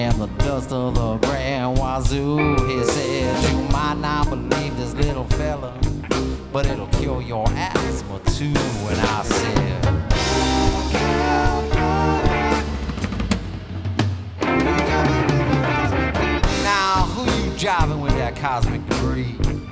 am the dust of the Grand Wazoo. He said, you might not believe this little fella, but it'll cure your asthma too. And I said, now who you jiving with that cosmic debris?